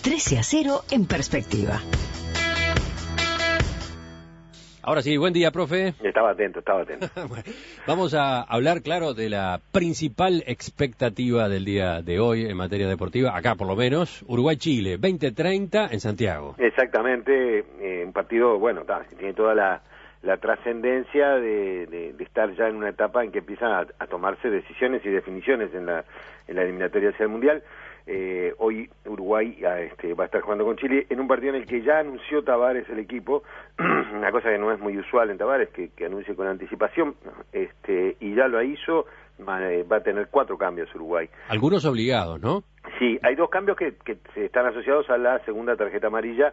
13-0 en perspectiva. Ahora sí, buen día, profe. Estaba atento. Bueno, vamos a hablar, claro, de la principal expectativa del día de hoy en materia deportiva, acá por lo menos, Uruguay-Chile, 20:30 en Santiago. Exactamente, un partido, bueno, tiene toda la trascendencia de estar ya en una etapa en que empiezan a tomarse decisiones y definiciones en la eliminatoria hacia el Mundial. Hoy Uruguay va a estar jugando con Chile en un partido en el que ya anunció Tavares el equipo, una cosa que no es muy usual en Tavares, que anuncie con anticipación, y ya lo hizo, va a tener 4 cambios Uruguay. Algunos obligados, ¿no? Sí, hay 2 cambios que están asociados a la segunda tarjeta amarilla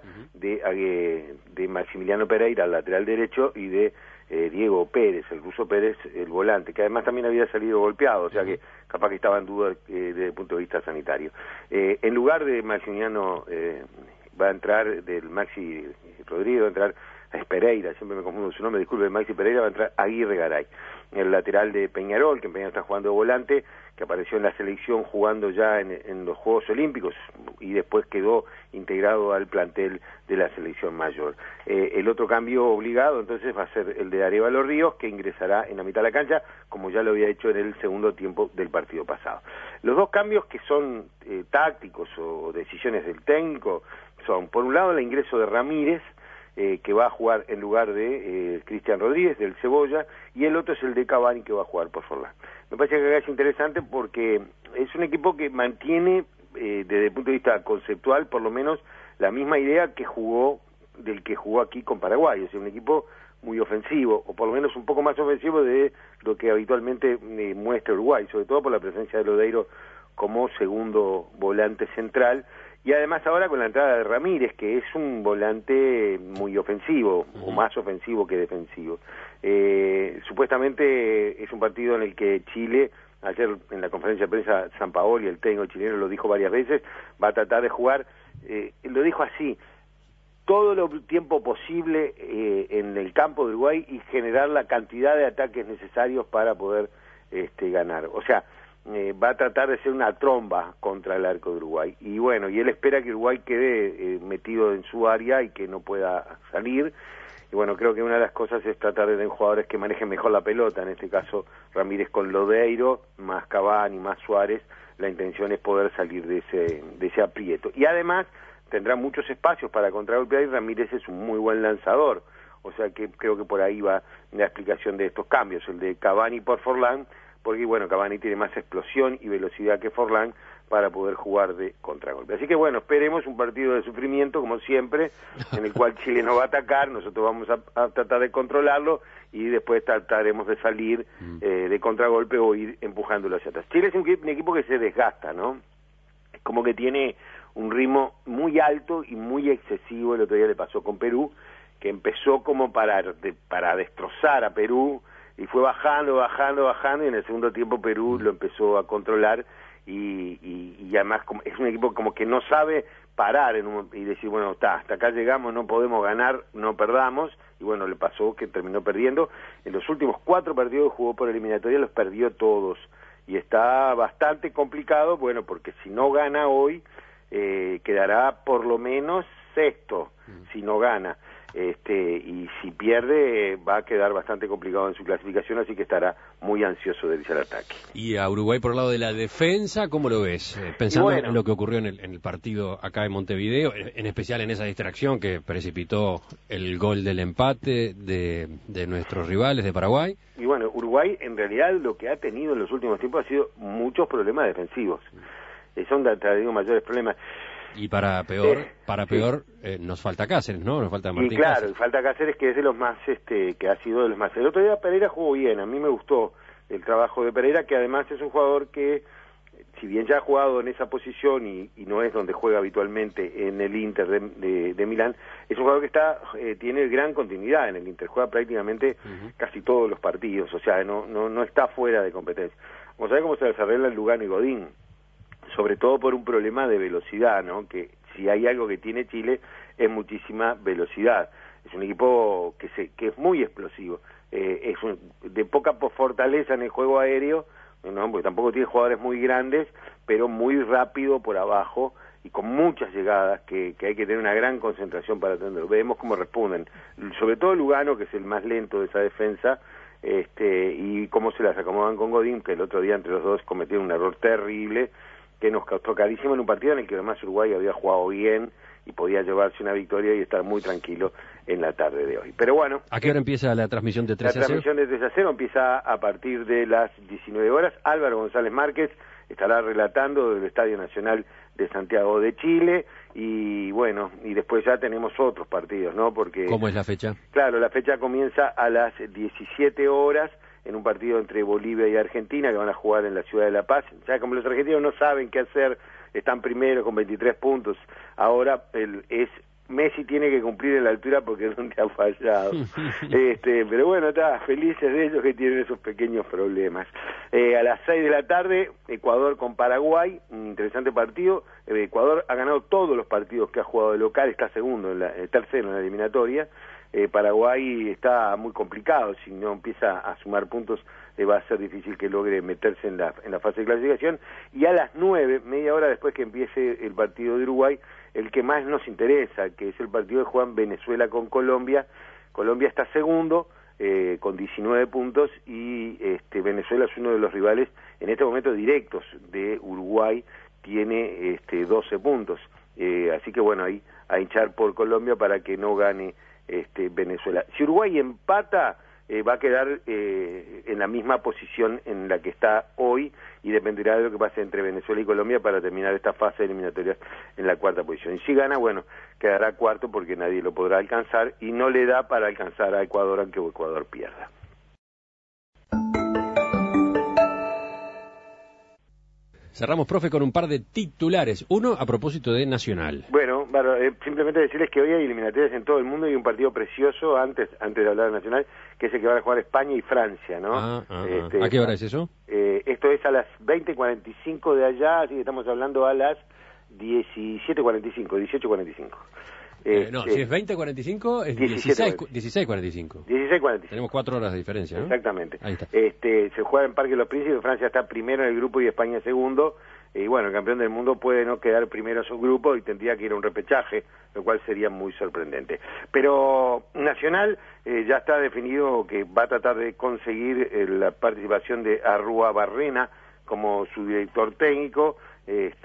de Maximiliano Pereira, el lateral derecho, y de Diego Pérez, el ruso Pérez, el volante, que además también había salido golpeado, o sea que capaz que estaba en duda desde el punto de vista sanitario. En lugar de Maximiliano va a entrar, del Maxi Rodríguez, va a entrar es Pereira, siempre me confundo su nombre, disculpe, Maxi Pereira, va a entrar Aguirre Garay, el lateral de Peñarol, que en Peñarol está jugando de volante, que apareció en la selección jugando ya en los Juegos Olímpicos y después quedó integrado al plantel de la selección mayor. El otro cambio obligado entonces va a ser el de Arévalo Ríos, que ingresará en la mitad de la cancha, como ya lo había hecho en el segundo tiempo del partido pasado. Los 2 cambios que son tácticos o decisiones del técnico son, por un lado, el ingreso de Ramírez, que va a jugar en lugar de Cristian Rodríguez, del Cebolla, y el otro es el de Cavani, que va a jugar por Forlán. Me parece que acá es interesante porque es un equipo que mantiene, desde el punto de vista conceptual, por lo menos, la misma idea del que jugó aquí con Paraguay, o sea, un equipo muy ofensivo, o por lo menos un poco más ofensivo de lo que habitualmente muestra Uruguay, sobre todo por la presencia de Lodeiro como segundo volante central, y además ahora con la entrada de Ramírez, que es un volante muy ofensivo, o más ofensivo que defensivo. Supuestamente es un partido en el que Chile, ayer en la conferencia de prensa Sampaoli, el técnico chileno, lo dijo varias veces, va a tratar de jugar, lo dijo así, todo el tiempo posible en el campo de Uruguay y generar la cantidad de ataques necesarios para poder ganar. O sea, va a tratar de ser una tromba contra el arco de Uruguay. Y bueno, y él espera que Uruguay quede metido en su área y que no pueda salir. Y bueno, creo que una de las cosas es tratar de tener jugadores que manejen mejor la pelota, en este caso Ramírez con Lodeiro, más Cavani, más Suárez. La intención es poder salir de ese aprieto. Y además tendrá muchos espacios para contragolpear y Ramírez es un muy buen lanzador. O sea que creo que por ahí va la explicación de estos cambios, el de Cavani por Forlán, porque bueno, Cavani tiene más explosión y velocidad que Forlán para poder jugar de contragolpe. Así que bueno, esperemos un partido de sufrimiento, como siempre, en el cual Chile no va a atacar, nosotros vamos a tratar de controlarlo y después trataremos de salir de contragolpe o ir empujándolo hacia atrás. Chile es un equipo que se desgasta, ¿no? Como que tiene un ritmo muy alto y muy excesivo. El otro día le pasó con Perú, que empezó como para destrozar a Perú, y fue bajando, y en el segundo tiempo Perú lo empezó a controlar, y además es un equipo como que no sabe parar y decir, bueno, hasta acá llegamos, no podemos ganar, no perdamos, y bueno, le pasó que terminó perdiendo. En los últimos 4 partidos que jugó por eliminatoria los perdió todos, y está bastante complicado, bueno, porque si no gana hoy, quedará por lo menos sexto, si no gana. Y si pierde va a quedar bastante complicado en su clasificación, así que estará muy ansioso de irse al ataque. Y a Uruguay por el lado de la defensa, ¿cómo lo ves? Pensando en lo que ocurrió en el partido acá en Montevideo, en especial en esa distracción que precipitó el gol del empate de nuestros rivales de Paraguay. Y bueno, Uruguay en realidad lo que ha tenido en los últimos tiempos ha sido muchos problemas defensivos. Son mayores problemas. Y para peor, nos falta Cáceres, ¿no? Nos falta Martín. Y claro, Cáceres. Falta Cáceres, que es de los más, que ha sido de los más. El otro día Pereira jugó bien, a mí me gustó el trabajo de Pereira, que además es un jugador que, si bien ya ha jugado en esa posición y no es donde juega habitualmente en el Inter de Milán, es un jugador que tiene gran continuidad en el Inter, juega prácticamente casi todos los partidos, o sea, no está fuera de competencia. Vamos a ver cómo se desarrolla Lugano y Godín, sobre todo por un problema de velocidad, ¿no? Que si hay algo que tiene Chile es muchísima velocidad. Es un equipo que es muy explosivo, de poca fortaleza en el juego aéreo, ¿no? Porque tampoco tiene jugadores muy grandes, pero muy rápido por abajo, y con muchas llegadas, que hay que tener una gran concentración para atenderlo. Vemos cómo responden, sobre todo Lugano, que es el más lento de esa defensa, y cómo se las acomodan con Godín, que el otro día entre los dos cometieron un error terrible, que nos costó carísimo en un partido en el que además Uruguay había jugado bien y podía llevarse una victoria y estar muy tranquilo en la tarde de hoy. Pero bueno... ¿A qué hora empieza la transmisión de 3 a 0? La transmisión de 3 a 0 empieza a partir de las 19 horas. Álvaro González Márquez estará relatando del Estadio Nacional de Santiago de Chile, y bueno, y después ya tenemos otros partidos, ¿no? Porque... ¿Cómo es la fecha? Claro, la fecha comienza a las 17 horas en un partido entre Bolivia y Argentina, que van a jugar en la ciudad de La Paz. Ya como los argentinos no saben qué hacer, están primero con 23 puntos, ahora Messi tiene que cumplir en la altura porque es donde ha fallado. Pero bueno, está felices de ellos que tienen esos pequeños problemas. A las 6 de la tarde, Ecuador con Paraguay, un interesante partido. Ecuador ha ganado todos los partidos que ha jugado de local, está tercero en la eliminatoria. Paraguay está muy complicado, si no empieza a sumar puntos va a ser difícil que logre meterse en la fase de clasificación. Y a las 9, media hora después que empiece el partido de Uruguay, el que más nos interesa, que es el partido de Juan Venezuela con Colombia. Colombia está segundo con 19 puntos y Venezuela es uno de los rivales en este momento directos de Uruguay, tiene 12 puntos. Así que bueno, ahí a hinchar por Colombia para que no gane Venezuela. Si Uruguay empata, va a quedar en la misma posición en la que está hoy, y dependerá de lo que pase entre Venezuela y Colombia para terminar esta fase eliminatoria en la cuarta posición. Y si gana, bueno, quedará cuarto porque nadie lo podrá alcanzar, y no le da para alcanzar a Ecuador aunque Ecuador pierda. Cerramos, profe, con un par de titulares. Uno a propósito de Nacional. Bueno, simplemente decirles que hoy hay eliminatorias en todo el mundo y un partido precioso antes de hablar de Nacional, que es el que van a jugar España y Francia, ¿no? ¿A qué hora es eso? Esto es a las 20:45 de allá, así que estamos hablando a las 17:45, 18:45. No, si es 20:45, es 16:45. 16:45. Tenemos 4 horas de diferencia, ¿no? Exactamente. Ahí está. Se juega en Parque de los Príncipes, Francia está primero en el grupo y España segundo. Y bueno, el campeón del mundo puede no quedar primero en su grupo y tendría que ir a un repechaje, lo cual sería muy sorprendente. Pero Nacional ya está definido que va a tratar de conseguir la participación de Arrúa-Barrena como su director técnico. Es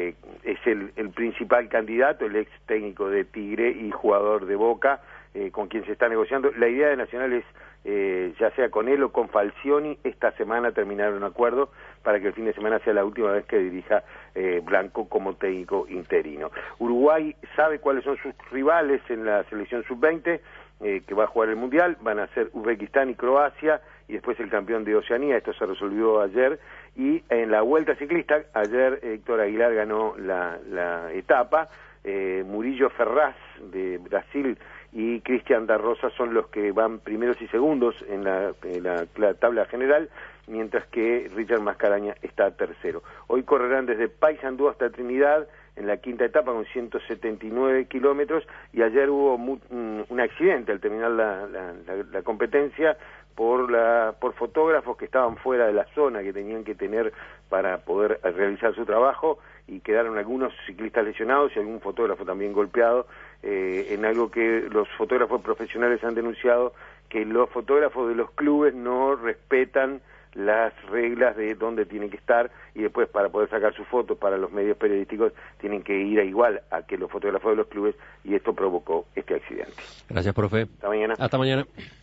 el principal candidato, el ex técnico de Tigre y jugador de Boca, con quien se está negociando. La idea de Nacional es, ya sea con él o con Falcioni, esta semana terminar un acuerdo para que el fin de semana sea la última vez que dirija Blanco como técnico interino. Uruguay sabe cuáles son sus rivales en la selección sub-20, que va a jugar el Mundial. Van a ser Uzbekistán y Croacia, y después el campeón de Oceanía. Esto se resolvió ayer. Y en la Vuelta Ciclista, ayer Héctor Aguilar ganó la etapa. Murillo Ferraz de Brasil y Cristian da Rosa son los que van primeros y segundos en la tabla general, mientras que Richard Mascaraña está tercero. Hoy correrán desde Paysandú hasta Trinidad en la quinta etapa con 179 kilómetros, y ayer hubo un accidente al terminar la competencia por fotógrafos que estaban fuera de la zona que tenían que tener para poder realizar su trabajo, y quedaron algunos ciclistas lesionados y algún fotógrafo también golpeado, en algo que los fotógrafos profesionales han denunciado, que los fotógrafos de los clubes no respetan las reglas de dónde tienen que estar, y después para poder sacar sus fotos para los medios periodísticos tienen que ir igual a que los fotógrafos de los clubes, y esto provocó este accidente. Gracias, profe. Hasta mañana. Hasta mañana.